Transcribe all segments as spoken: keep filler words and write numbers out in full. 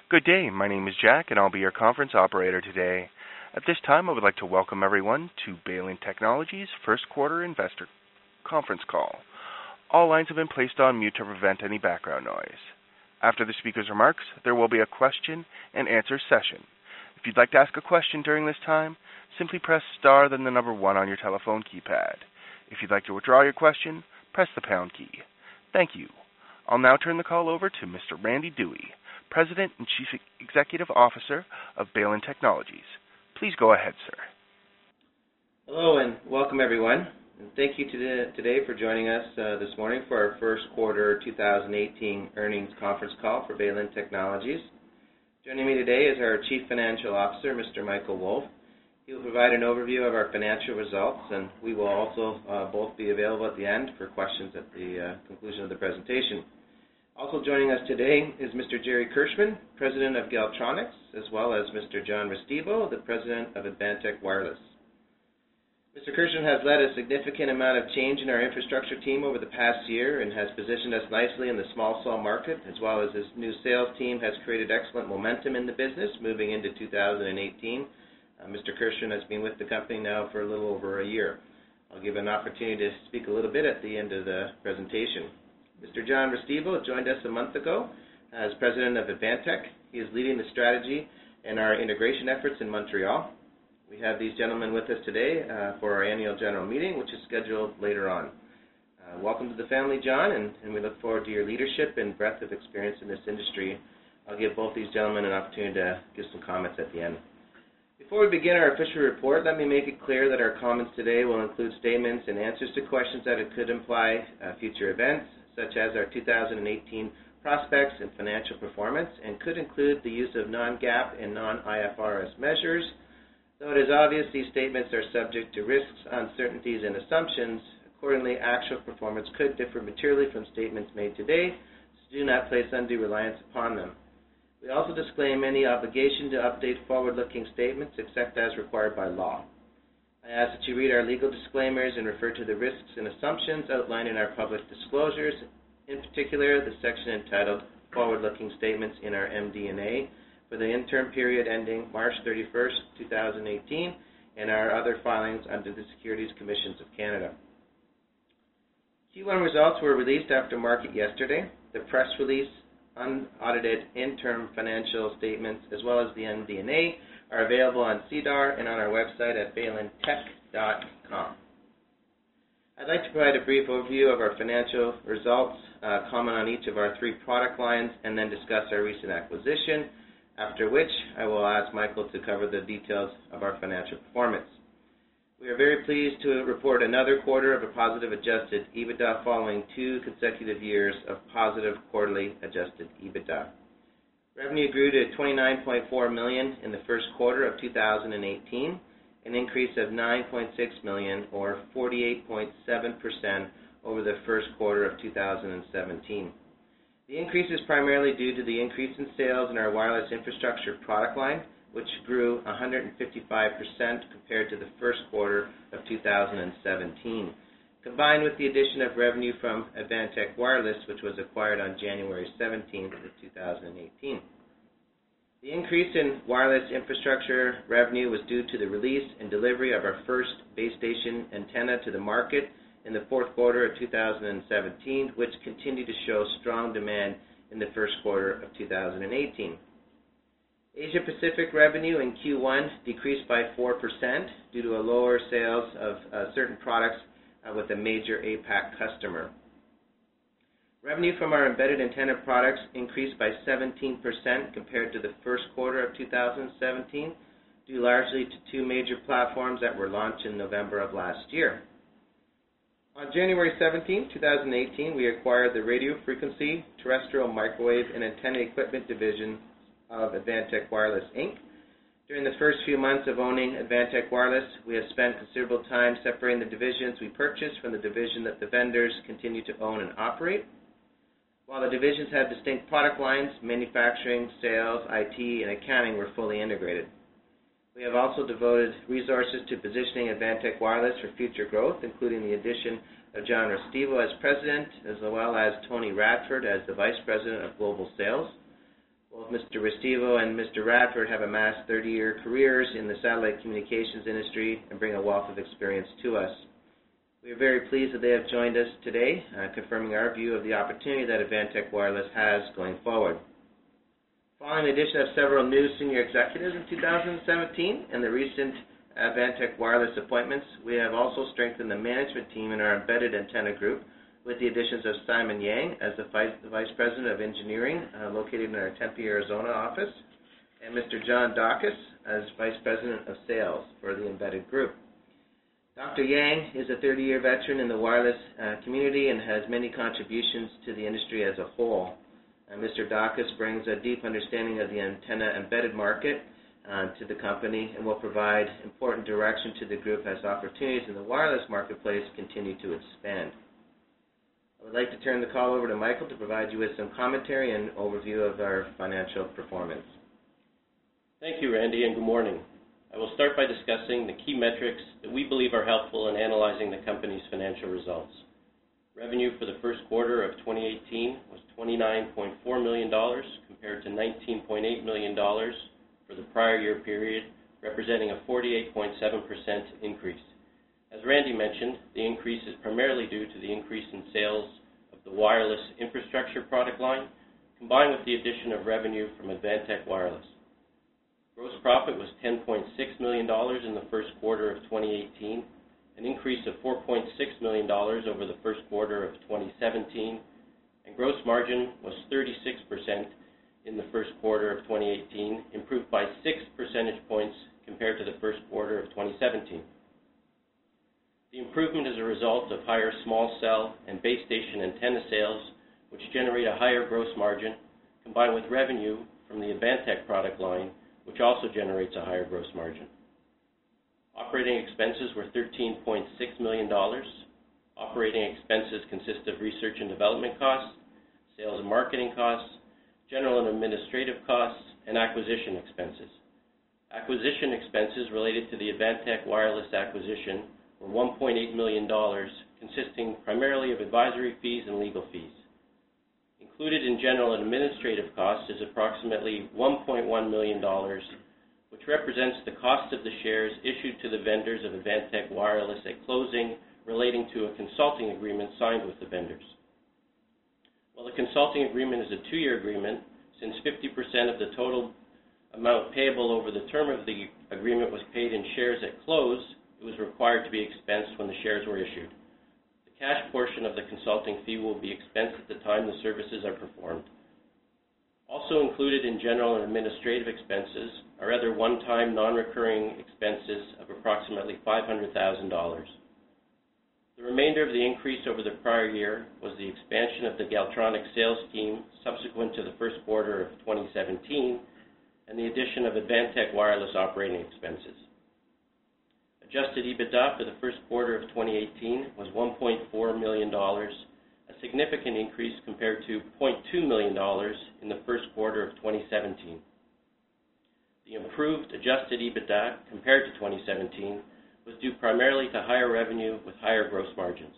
Good day, my name is Jack and I'll be your conference operator today. At this time I would like to welcome everyone to Baylin Technologies First Quarter Investor Conference Call. All lines have been placed on mute to prevent any background noise. After the speaker's remarks, there will be a question and answer session. If you'd like to ask a question during this time, simply press star then the number one on your telephone keypad. If you'd like to withdraw your question, press the pound key. Thank you. I'll now turn the call over to Mister Randy Dewey, President and Chief Executive Officer of Baylin Technologies. Please go ahead, sir. Hello and welcome everyone. And thank you to today for joining us uh, this morning for our first quarter two thousand eighteen earnings conference call for Baylin Technologies. Joining me today is our Chief Financial Officer, Mister Michael Wolf. He will provide an overview of our financial results, and we will also uh, both be available at the end for questions at the uh, conclusion of the presentation. Also joining us today is Mister Jerry Kirschman, President of Galtronics, as well as Mister John Restivo, the President of Advantech Wireless. Mister Kirschman has led a significant amount of change in our infrastructure team over the past year and has positioned us nicely in the small cell market, as well as his new sales team has created excellent momentum in the business moving into two thousand eighteen. Uh, Mister Kirschman has been with the company now for a little over a year. I'll give an opportunity to speak a little bit at the end of the presentation. Mister John Restivo joined us a month ago as President of Advantech. He is leading the strategy and our integration efforts in Montreal. We have these gentlemen with us today uh, for our annual general meeting, which is scheduled later on. Uh, welcome to the family, John, and, and we look forward to your leadership and breadth of experience in this industry. I'll give both these gentlemen an opportunity to give some comments at the end. Before we begin our official report, let me make it clear that our comments today will include statements and answers to questions that it could imply uh, future events, such as our two thousand eighteen prospects and financial performance, and could include the use of non-GAAP and non-I F R S measures. Though it is obvious these statements are subject to risks, uncertainties, and assumptions, accordingly actual performance could differ materially from statements made today, so do not place undue reliance upon them. We also disclaim any obligation to update forward-looking statements except as required by law. I ask that you read our legal disclaimers and refer to the risks and assumptions outlined in our public disclosures, in particular the section entitled Forward-Looking Statements in our M D and A for the interim period ending March thirty-first, two thousand eighteen, and our other filings under the Securities Commissions of Canada. Q one results were released after market yesterday. The press release, unaudited interim financial statements, as well as the M D and A are available on SEDAR and on our website at baylin tech dot com. I'd like to provide a brief overview of our financial results, uh, comment on each of our three product lines, and then discuss our recent acquisition, after which I will ask Michael to cover the details of our financial performance. We are very pleased to report another quarter of a positive adjusted EBITDA following two consecutive years of positive quarterly adjusted EBITDA. Revenue grew to twenty-nine point four million dollars in the first quarter of two thousand eighteen, an increase of nine point six million dollars or forty-eight point seven percent over the first quarter of two thousand seventeen. The increase is primarily due to the increase in sales in our wireless infrastructure product line, which grew one hundred fifty-five percent compared to the first quarter of two thousand seventeen, combined with the addition of revenue from Advantech Wireless, which was acquired on January seventeenth of two thousand eighteen. The increase in wireless infrastructure revenue was due to the release and delivery of our first base station antenna to the market in the fourth quarter of two thousand seventeen, which continued to show strong demand in the first quarter of two thousand eighteen. Asia Pacific revenue in Q one decreased by four percent due to a lower sales of uh, certain products uh, with a major A PAC customer. Revenue from our embedded antenna products increased by seventeen percent compared to the first quarter of two thousand seventeen, due largely to two major platforms that were launched in November of last year. On January seventeenth, two thousand eighteen, we acquired the radio frequency, terrestrial microwave, and antenna equipment division of Advantech Wireless, Incorporated. During the first few months of owning Advantech Wireless, we have spent considerable time separating the divisions we purchased from the division that the vendors continue to own and operate. While the divisions have distinct product lines, manufacturing, sales, I T, and accounting were fully integrated. We have also devoted resources to positioning Advantech Wireless for future growth, including the addition of John Restivo as President, as well as Tony Radford as the Vice President of Global Sales. Both Mister Restivo and Mister Radford have amassed thirty-year careers in the satellite communications industry and bring a wealth of experience to us. We are very pleased that they have joined us today, uh, confirming our view of the opportunity that Advantech Wireless has going forward. Following the addition of several new senior executives in two thousand seventeen and the recent Advantech Wireless appointments, we have also strengthened the management team in our embedded antenna group with the additions of Simon Yang as the Vice, the Vice President of Engineering, uh, located in our Tempe, Arizona office, and Mister John Dacus as Vice President of Sales for the embedded group. Doctor Yang is a thirty-year veteran in the wireless uh, community and has many contributions to the industry as a whole. Uh, Mister Dacus brings a deep understanding of the antenna embedded market uh, to the company and will provide important direction to the group as opportunities in the wireless marketplace continue to expand. I would like to turn the call over to Michael to provide you with some commentary and overview of our financial performance. Thank you, Randy, and good morning. I will start by discussing the key metrics that we believe are helpful in analyzing the company's financial results. Revenue for the first quarter of twenty eighteen was twenty-nine point four million dollars compared to nineteen point eight million dollars for the prior year period, representing a forty-eight point seven percent increase. As Randy mentioned, the increase is primarily due to the increase in sales of the wireless infrastructure product line, combined with the addition of revenue from Advantech Wireless. Gross profit was ten point six million dollars in the first quarter of twenty eighteen, an increase of four point six million dollars over the first quarter of twenty seventeen, and gross margin was thirty-six percent in the first quarter of twenty eighteen, improved by six percentage points compared to the first quarter of twenty seventeen. The improvement is a result of higher small cell and base station antenna sales, which generate a higher gross margin, combined with revenue from the Advantech product line, which also generates a higher gross margin. Operating expenses were thirteen point six million dollars. Operating expenses consist of research and development costs, sales and marketing costs, general and administrative costs, and acquisition expenses. Acquisition expenses related to the Advantech Wireless acquisition were one point eight million dollars, consisting primarily of advisory fees and legal fees. Included in general and administrative costs is approximately one point one million dollars, which represents the cost of the shares issued to the vendors of Advantech Wireless at closing relating to a consulting agreement signed with the vendors. While the consulting agreement is a two-year agreement, since fifty percent of the total amount payable over the term of the agreement was paid in shares at close, it was required to be expensed when the shares were issued. The cash portion of the consulting fee will be expensed at the time the services are performed. Also included in general and administrative expenses are other one-time non-recurring expenses of approximately five hundred thousand dollars. The remainder of the increase over the prior year was the expansion of the Galtronic sales team subsequent to the first quarter of twenty seventeen and the addition of Advantech Wireless operating expenses. Adjusted EBITDA for the first quarter of twenty eighteen was one point four million dollars, a significant increase compared to zero point two million dollars in the first quarter of twenty seventeen. The improved adjusted EBITDA compared to twenty seventeen was due primarily to higher revenue with higher gross margins.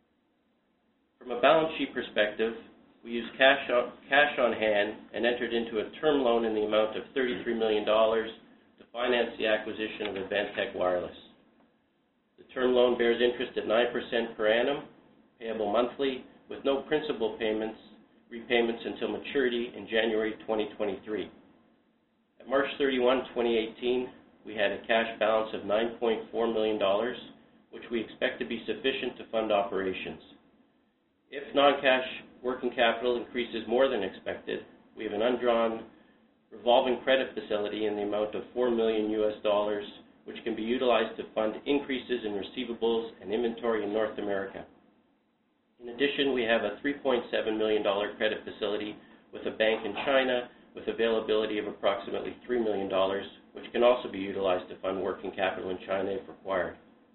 From a balance sheet perspective, we used cash on, cash on hand and entered into a term loan in the amount of thirty-three million dollars to finance the acquisition of Advantech Wireless. The term loan bears interest at nine percent per annum, payable monthly, with no principal payments, repayments until maturity in January twenty twenty-three. At March thirty-first, twenty eighteen, we had a cash balance of nine point four million dollars, which we expect to be sufficient to fund operations. If non-cash working capital increases more than expected, we have an undrawn revolving credit facility in the amount of four million U S dollars, which can be utilized to fund increases in receivables and inventory in North America. In addition, we have a three point seven million dollars credit facility with a bank in China with availability of approximately three million dollars, which can also be utilized to fund working capital in China if required.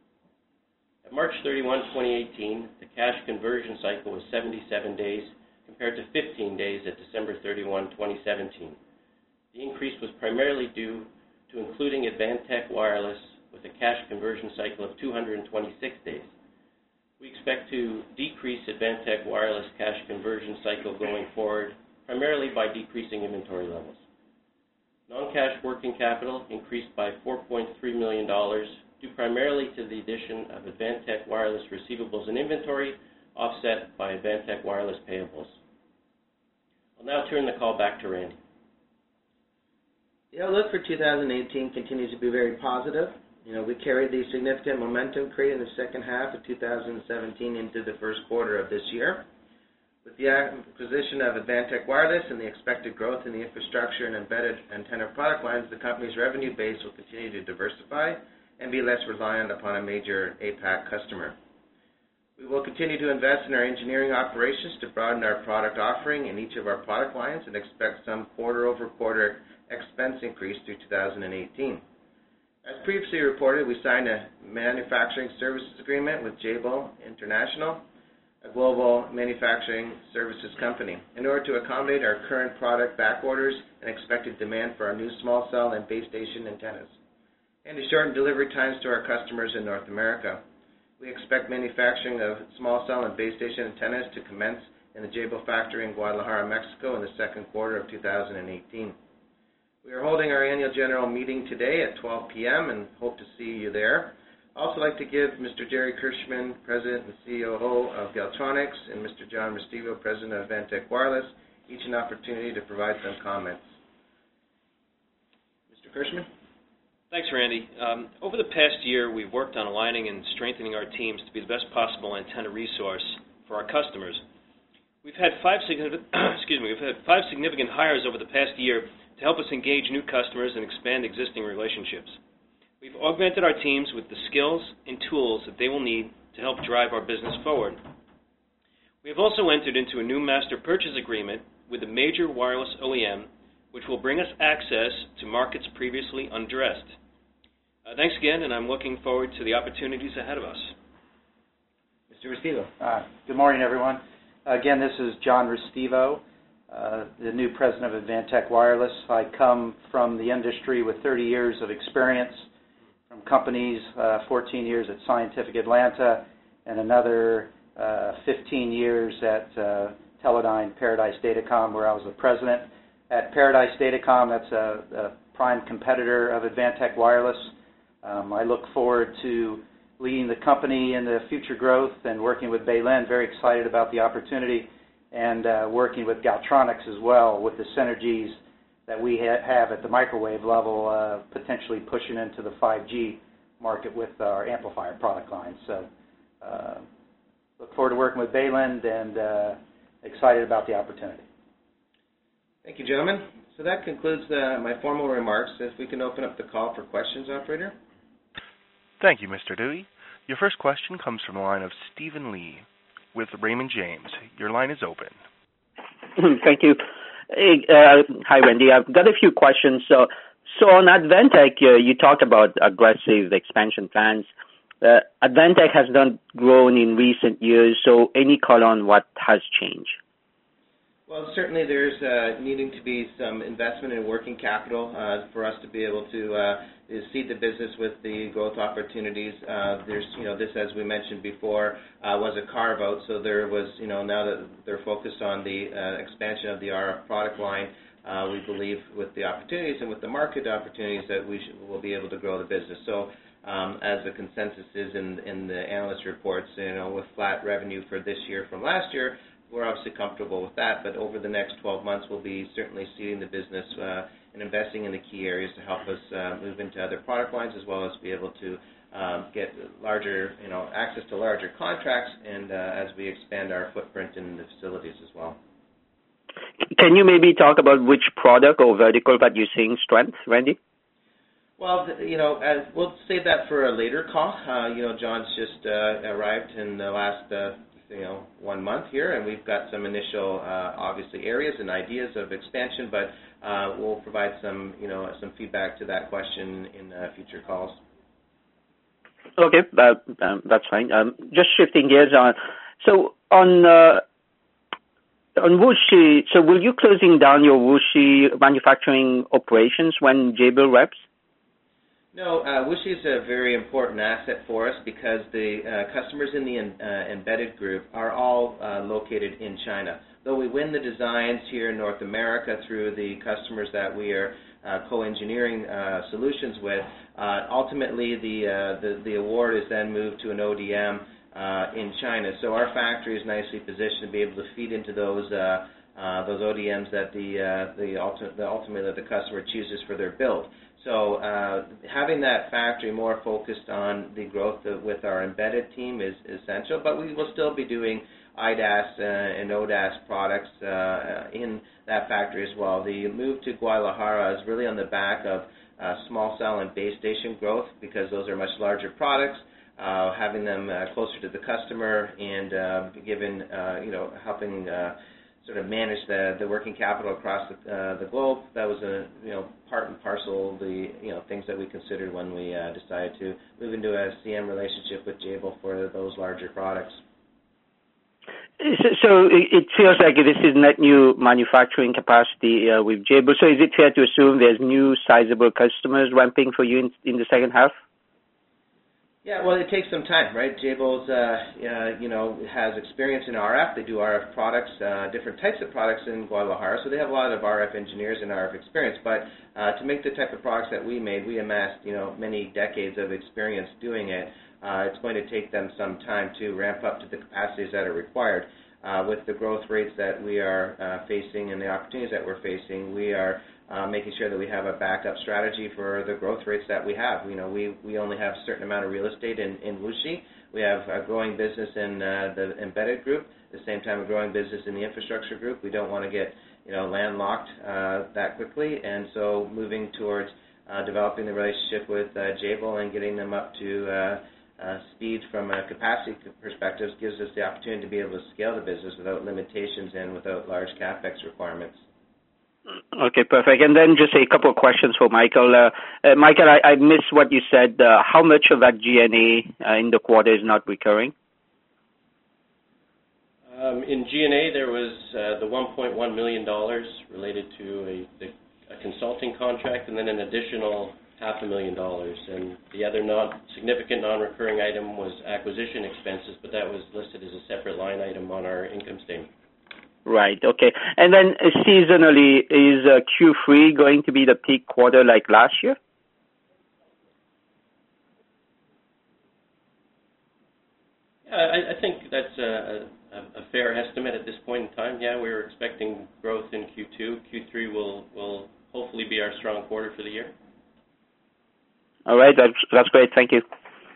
At March thirty-first, twenty eighteen, the cash conversion cycle was seventy-seven days compared to fifteen days at December thirty-first, twenty seventeen. The increase was primarily due to including Advantech Wireless with a cash conversion cycle of two hundred twenty-six days. We expect to decrease Advantech Wireless cash conversion cycle going forward primarily by decreasing inventory levels. Non-cash working capital increased by four point three million dollars due primarily to the addition of Advantech Wireless receivables and inventory, offset by Advantech Wireless payables. I'll now turn the call back to Randy. The outlook for two thousand eighteen continues to be very positive. You know, we carried the significant momentum created in the second half of two thousand seventeen into the first quarter of this year. With the acquisition of Advantech Wireless and the expected growth in the infrastructure and embedded antenna product lines, the company's revenue base will continue to diversify and be less reliant upon a major A PAC customer. We will continue to invest in our engineering operations to broaden our product offering in each of our product lines and expect some quarter-over-quarter expense increase through two thousand eighteen. As previously reported, we signed a manufacturing services agreement with Jabil International, a global manufacturing services company, in order to accommodate our current product back orders and expected demand for our new small cell and base station antennas, and to shorten delivery times to our customers in North America. We expect manufacturing of small cell and base station antennas to commence in the Jabil factory in Guadalajara, Mexico in the second quarter of two thousand eighteen. We are holding our annual general meeting today at twelve p m and hope to see you there. I'd also like to give Mister Jerry Kirschman, President and C O O of Galtronics, and Mister John Restivo, President of Advantech Wireless, each an opportunity to provide some comments. Mister Kirschman? Thanks, Randy. Um, over the past year, we've worked on aligning and strengthening our teams to be the best possible antenna resource for our customers. We've had five significant, excuse me, we've had five significant hires over the past year to help us engage new customers and expand existing relationships. We've augmented our teams with the skills and tools that they will need to help drive our business forward. We have also entered into a new master purchase agreement with a major wireless O E M, which will bring us access to markets previously unaddressed. Uh, thanks again, and I'm looking forward to the opportunities ahead of us. Mister Restivo. Uh, good morning, everyone. Again, this is John Restivo, uh, the new president of Advantech Wireless. I come from the industry with thirty years of experience from companies, uh, fourteen years at Scientific Atlanta, and another uh, fifteen years at uh, Teledyne Paradise Datacom, where I was the president. At Paradise Datacom, that's a, a prime competitor of Advantech Wireless. Um, I look forward to leading the company in the future growth and working with Baylin. Very excited about the opportunity, and uh, working with Galtronics as well with the synergies that we ha have at the microwave level, uh, potentially pushing into the five G market with our amplifier product line. So uh, look forward to working with Baylin and uh, excited about the opportunity. Thank you, gentlemen. So that concludes uh, my formal remarks. If we can open up the call for questions, operator. Thank you, Mister Dewey. Your first question comes from the line of Stephen Lee with Raymond James. Your line is open. Thank you. Hey, uh, hi, Randy. I've got a few questions. So, so on Advantech, uh, you talked about aggressive expansion plans. Uh, Advantech has not grown in recent years, so any call on what has changed? Well, certainly there's uh, needing to be some investment in working capital uh, for us to be able to uh, seed the business with the growth opportunities. Uh, there's, you know, this, as we mentioned before, uh, was a carve-out, so there was, you know, now that they're focused on the uh, expansion of the R F product line, uh, we believe with the opportunities and with the market opportunities that we should, will be able to grow the business. So, um, as the consensus is in, in the analyst reports, you know, with flat revenue for this year from last year, we're obviously comfortable with that, but over the next twelve months, we'll be certainly seeding the business uh, and investing in the key areas to help us uh, move into other product lines, as well as be able to um, get larger, you know, access to larger contracts, and uh, as we expand our footprint in the facilities as well. Can you maybe talk about which product or vertical that you're seeing strength, Randy? Well, you know, as, we'll save that for a later call. Uh, you know, John's just uh, arrived in the last uh, you know, one month here, and we've got some initial, uh, obviously, areas and ideas of expansion, but uh, we'll provide some, you know, some feedback to that question in uh, future calls. Okay, uh, um, that's fine. Um, just shifting gears on, so on uh, on Wuxi, so will you closing down your Wuxi manufacturing operations when Jabil reps? No, uh, Wuxi is a very important asset for us because the uh, customers in the uh, embedded group are all uh, located in China. Though we win the designs here in North America through the customers that we are uh, co-engineering uh, solutions with, uh, ultimately the, uh, the the award is then moved to an O D M uh, in China. So our factory is nicely positioned to be able to feed into those uh, uh, those O D Ms that the uh, the, ulti- the ultimately the customer chooses for their build. So uh, having that factory more focused on the growth of, with our embedded team is essential, but we will still be doing I D A S uh, and O D A S products uh, in that factory as well. The move to Guadalajara is really on the back of uh, small cell and base station growth because those are much larger products. Uh, having them uh, closer to the customer and uh, given, uh, you know, helping uh, sort of manage the, the working capital across the, uh, the globe. That was a, you know, part and parcel of the, you know, things that we considered when we uh, decided to move into a C M relationship with Jabil for those larger products. So, so it feels like this is net new manufacturing capacity uh, with Jabil. So is it fair to assume there's new sizable customers ramping for you in, in the second half? Yeah, well, it takes some time, right? Jabil's, uh, uh, you know, has experience in R F. They do R F products, uh, different types of products in Guadalajara, so they have a lot of R F engineers and R F experience. But uh, to make the type of products that we made, we amassed, you know, many decades of experience doing it. Uh, it's going to take them some time to ramp up to the capacities that are required. Uh, with the growth rates that we are uh, facing and the opportunities that we're facing, we are Uh, making sure that we have a backup strategy for the growth rates that we have. You know, we, we only have a certain amount of real estate in, in Wuxi. We have a growing business in uh, the embedded group, at the same time a growing business in the infrastructure group. We don't want to get, you know, landlocked uh, that quickly, and so moving towards uh, developing the relationship with uh, Jabil and getting them up to uh, uh, speed from a capacity perspective gives us the opportunity to be able to scale the business without limitations and without large CapEx requirements. Okay, perfect. And then just a couple of questions for Michael. Uh, uh, Michael, I, I missed what you said. Uh, how much of that G and A uh, in the quarter is not recurring? Um, in G and A, there was uh, the one point one million dollars related to a, the, a consulting contract, and then an additional half a million dollars. And the other non, significant non-recurring item was acquisition expenses, but that was listed as a separate line item on our income statement. Right, okay. And then uh, seasonally, is uh, Q three going to be the peak quarter like last year? Yeah, I, I think that's a, a, a fair estimate at this point in time. Yeah, we're expecting growth in Q two. Q three will, will hopefully be our strong quarter for the year. All right, that's, that's great. Thank you.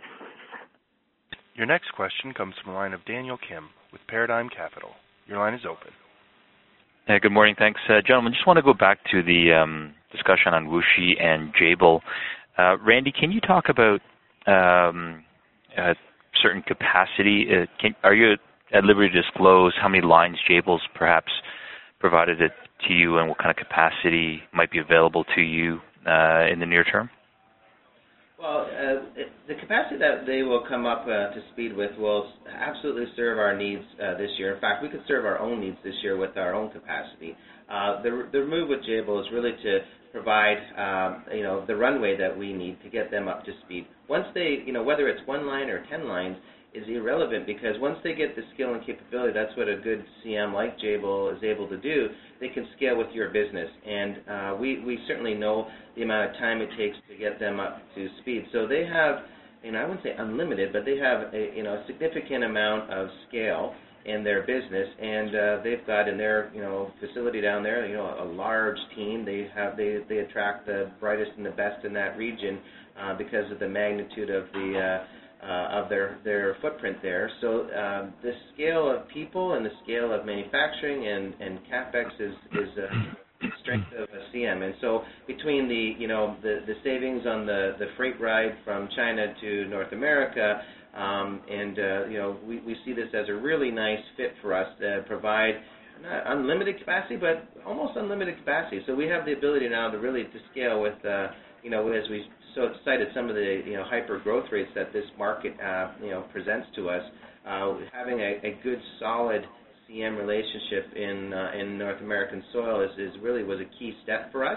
Your next question comes from the line of Daniel Kim with Paradigm Capital. Your line is open. Hey, good morning. Thanks. Uh, gentlemen, just want to go back to the um, discussion on Wuxi and Jabil. Uh, Randy, can you talk about um, a certain capacity? Uh, can, are you at liberty to disclose how many lines Jabil's perhaps provided it to you and what kind of capacity might be available to you uh, in the near term? Well, uh, it, the capacity that they will come up uh, to speed with will absolutely serve our needs uh, this year. In fact, we could serve our own needs this year with our own capacity. Uh, the, the move with Jabil is really to provide, um, you know, the runway that we need to get them up to speed. Once they, you know, whether it's one line or ten lines is irrelevant because once they get the skill and capability, that's what a good C M like Jabil is able to do. They can scale with your business, and uh, we we certainly know the amount of time it takes to get them up to speed. So they have, you know, I wouldn't say unlimited, but they have a, you know, a significant amount of scale in their business, and uh, they've got in their, you know, facility down there, you know, a large team. They have they they attract the brightest and the best in that region uh, because of the magnitude of the uh, uh, of their their footprint there. So um, the scale of people and the scale of manufacturing and and CapEx is is a strength of a C M. And so between the you know the the savings on the the freight ride from China to North America. Um, and, uh, you know, we, we see this as a really nice fit for us to provide not unlimited capacity, but almost unlimited capacity. So we have the ability now to really to scale with, uh, you know, as we so cited some of the, you know, hyper growth rates that this market, uh, you know, presents to us. Uh, having a, a good, solid C M relationship in uh, in North American soil is, is really was a key step for us.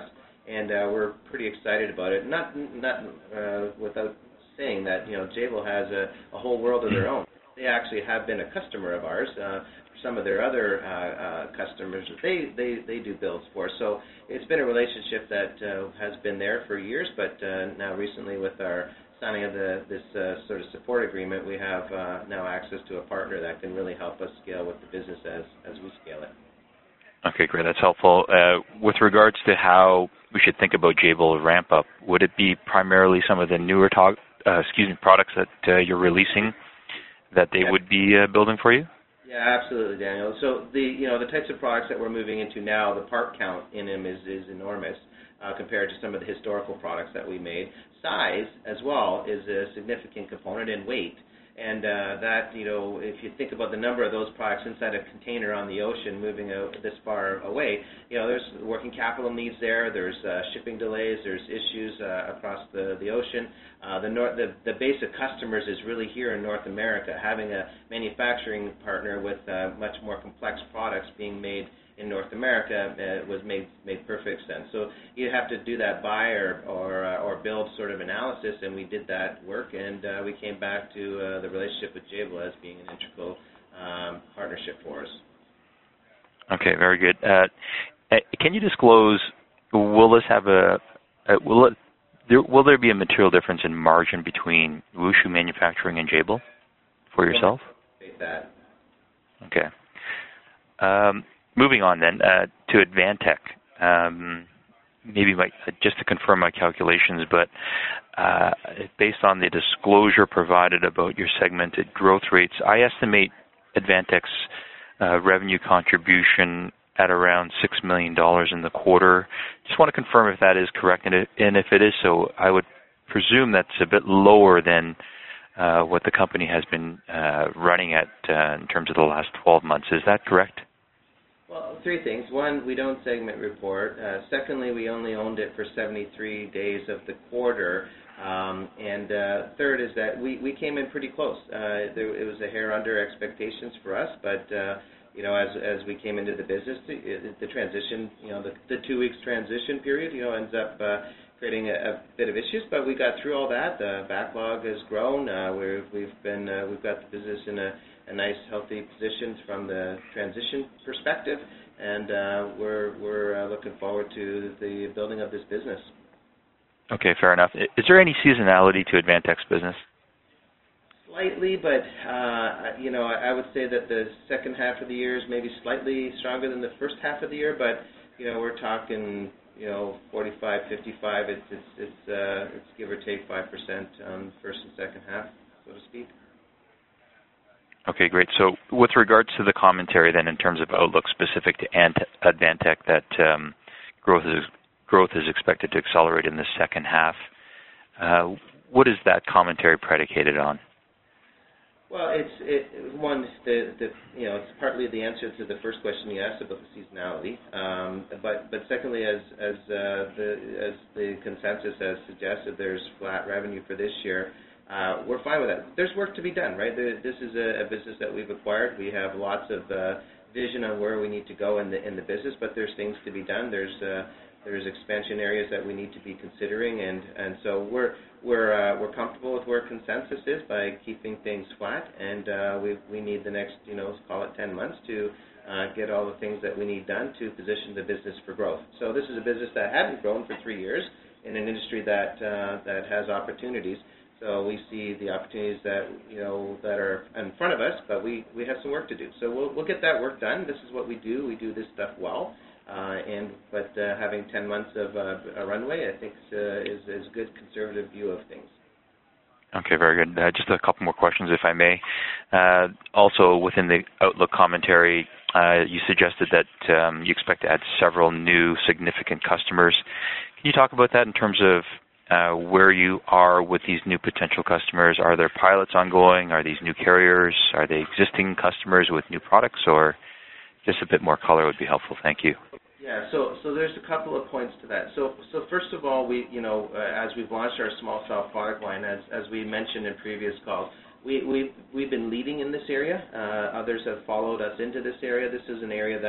and uh, we're pretty excited about it. Not not uh, without saying that, you know, Jabil has a, a whole world of their own. They actually have been a customer of ours. Uh, some of their other uh, uh, customers, they, they, they do builds for. So it's been a relationship that uh, has been there for years, but uh, now recently with our signing of the, this uh, sort of support agreement, we have uh, now access to a partner that can really help us scale with the business as, as we scale it. Okay, great. That's helpful. Uh, with regards to how we should think about Jabil ramp up, would it be primarily some of the newer talk, uh, excuse me, products that uh, you're releasing that they yeah. would be uh, building for you? Yeah, absolutely, Daniel. So the you know the types of products that we're moving into now, the part count in them is is enormous uh, compared to some of the historical products that we made. Size as well is a significant component, and weight. And uh, that, you know, if you think about the number of those products inside a container on the ocean moving out this far away, you know, there's working capital needs there, there's uh, shipping delays, there's issues uh, across the, the ocean. Uh, the, nor- the, the base of customers is really here in North America. Having a manufacturing partner with uh, much more complex products being made in North America uh, was made made perfect sense. So you have to do that buy or or, uh, or build sort of analysis, and we did that work, and uh, we came back to uh, the relationship with Jabil as being an integral um, partnership for us. Okay, very good. Uh, can you disclose, will this have a, a will it there, will there be a material difference in margin between Wushu Manufacturing and Jabil for yourself? Take that. Okay. Um, Moving on then uh, to Advantech, um, maybe my, just to confirm my calculations, but uh, based on the disclosure provided about your segmented growth rates, I estimate Advantech's uh, revenue contribution at around six million dollars in the quarter. Just want to confirm if that is correct, and, it, and if it is so, I would presume that's a bit lower than uh, what the company has been uh, running at uh, in terms of the last twelve months. Is that correct? Well, three things. One, we don't segment report. Uh, secondly, we only owned it for seventy-three days of the quarter. Um, and uh, third is that we, we came in pretty close. Uh, there, it was a hair under expectations for us, but uh, you know, as as we came into the business, the, the transition, you know, the, the two weeks transition period, you know, ends up uh, creating a, a bit of issues. But we got through all that. The backlog has grown. Uh, we're, we've been uh, we've got the business in a a nice, healthy position from the transition perspective, and uh, we're we're uh, looking forward to the building of this business. Okay, fair enough. Is there any seasonality to Advantech's business? Slightly, but uh, you know, I would say that the second half of the year is maybe slightly stronger than the first half of the year. But you know, we're talking, you know, forty-five, fifty-five. It's it's it's, uh, it's give or take five percent on first and second half, so to speak. Okay, great. So with regards to the commentary then in terms of outlook specific to Advantech, that um, growth is growth is expected to accelerate in the second half, uh, what is that commentary predicated on? Well, it's it, one, the, the you know, it's partly the answer to the first question you asked about the seasonality, um, but but secondly, as as uh, the as the consensus has suggested, there's flat revenue for this year. Uh, we're fine with that. There's work to be done, right? This is a, a business that we've acquired. We have lots of uh, vision on where we need to go in the in the business, but there's things to be done. There's uh, there's expansion areas that we need to be considering, and, and so we're we're uh, we're comfortable with where consensus is by keeping things flat, and uh, we we need the next, you know, call it ten months to uh, get all the things that we need done to position the business for growth. So this is a business that hadn't grown for three years in an industry that uh, that has opportunities. So we see the opportunities that, you know, that are in front of us, but we, we have some work to do. So we'll we'll get that work done. This is what we do. We do this stuff well, uh, and but uh, having ten months of uh, a runway, I think, uh, is is a good conservative view of things. Okay, very good. Uh, just a couple more questions, if I may. Uh, also, within the Outlook commentary, uh, you suggested that um, you expect to add several new significant customers. Can you talk about that in terms of Uh, where you are with these new potential customers? Are there pilots ongoing? Are these new carriers? Are they existing customers with new products? Or just a bit more color would be helpful. Thank you. Yeah, so so there's a couple of points to that. So so first of all, we you know uh, as we've launched our small cell product line, as as we mentioned in previous calls, we we we've been leading in this area. Uh, others have followed us into this area. This is an area that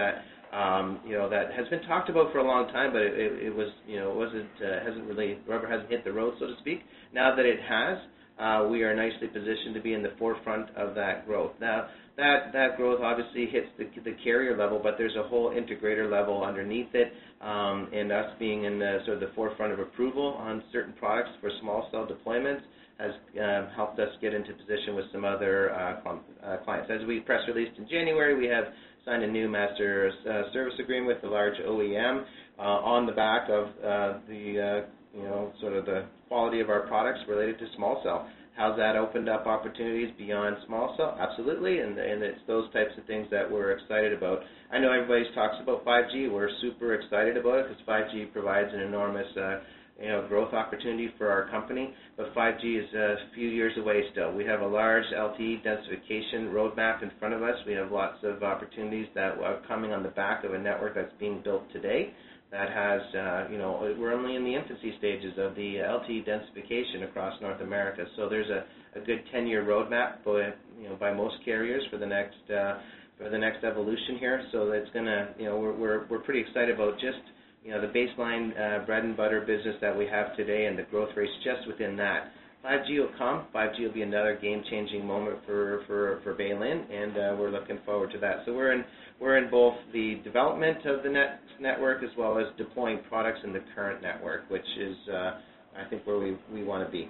um, you know, that has been talked about for a long time, but it, it, it was, you know, it wasn't, uh, hasn't really, rubber hasn't hit the road, so to speak. Now that it has, uh, we are nicely positioned to be in the forefront of that growth. Now, that that growth obviously hits the, the carrier level, but there's a whole integrator level underneath it, um, and us being in the sort of the forefront of approval on certain products for small cell deployments has uh, helped us get into position with some other uh, cl- uh, clients. As we press released in January, we have signed a new master uh, service agreement with a large O E M uh, on the back of uh, the uh, you know sort of the quality of our products related to small cell. How's that opened up opportunities beyond small cell? Absolutely, and, and it's those types of things that we're excited about. I know everybody talks about five G. We're super excited about it because five G provides an enormous uh, you know, growth opportunity for our company, but five G is a few years away still. We have a large L T E densification roadmap in front of us. We have lots of opportunities that are coming on the back of a network that's being built today that has, uh, you know, we're only in the infancy stages of the L T E densification across North America. So there's a, a good ten-year roadmap, by, you know, by most carriers for the next uh, for the next evolution here. So that's gonna, you know, we're we're we're pretty excited about just, you know, the baseline uh, bread and butter business that we have today and the growth rates just within that. five G will come. five G will be another game-changing moment for for for Baylin, and uh, we're looking forward to that. So we're in we're in both the development of the net network as well as deploying products in the current network, which is uh, I think where we we want to be.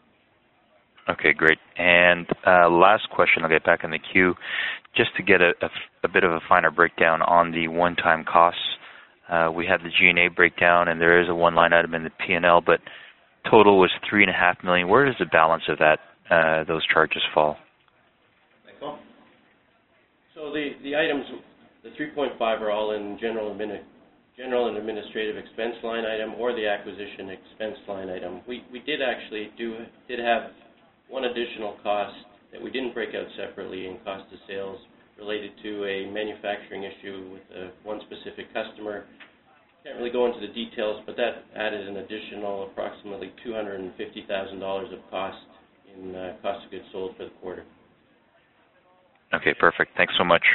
Okay, great. And uh, last question, I'll get back in the queue, just to get a, a, a bit of a finer breakdown on the one-time costs. Uh, we had the G and A breakdown, and there is a one-line item in the P and L, but total was three and a half million. Where does the balance of that uh, those charges fall? Michael? So the, the items, the three point five are all in general admini- general and administrative expense line item or the acquisition expense line item. We we did actually do did have one additional cost that we didn't break out separately in cost of sales related to a manufacturing issue with a, one specific customer. Can't really go into the details, but that added an additional approximately two hundred fifty thousand dollars of cost in uh, cost of goods sold for the quarter. Okay, perfect. Thanks so much.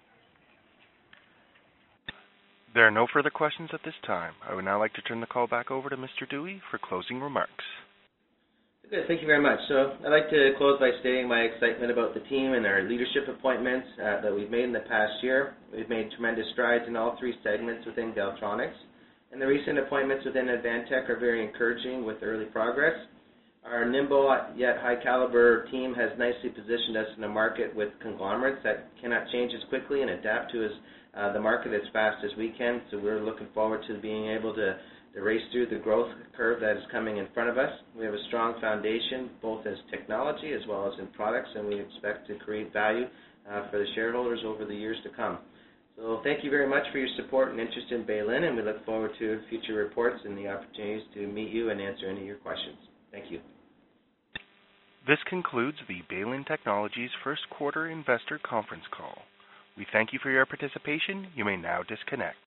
There are no further questions at this time. I would now like to turn the call back over to Mister Dewey for closing remarks. Good, thank you very much. So I'd like to close by stating my excitement about the team and our leadership appointments uh, that we've made in the past year. We've made tremendous strides in all three segments within Galtronics, and the recent appointments within Advantech are very encouraging with early progress. Our nimble yet high-caliber team has nicely positioned us in a market with conglomerates that cannot change as quickly and adapt to as, uh, the market as fast as we can, so we're looking forward to being able to to race through the growth curve that is coming in front of us. We have a strong foundation, both as technology as well as in products, and we expect to create value uh, for the shareholders over the years to come. So thank you very much for your support and interest in Baylin, and we look forward to future reports and the opportunities to meet you and answer any of your questions. Thank you. This concludes the Baylin Technologies first quarter investor conference call. We thank you for your participation. You may now disconnect.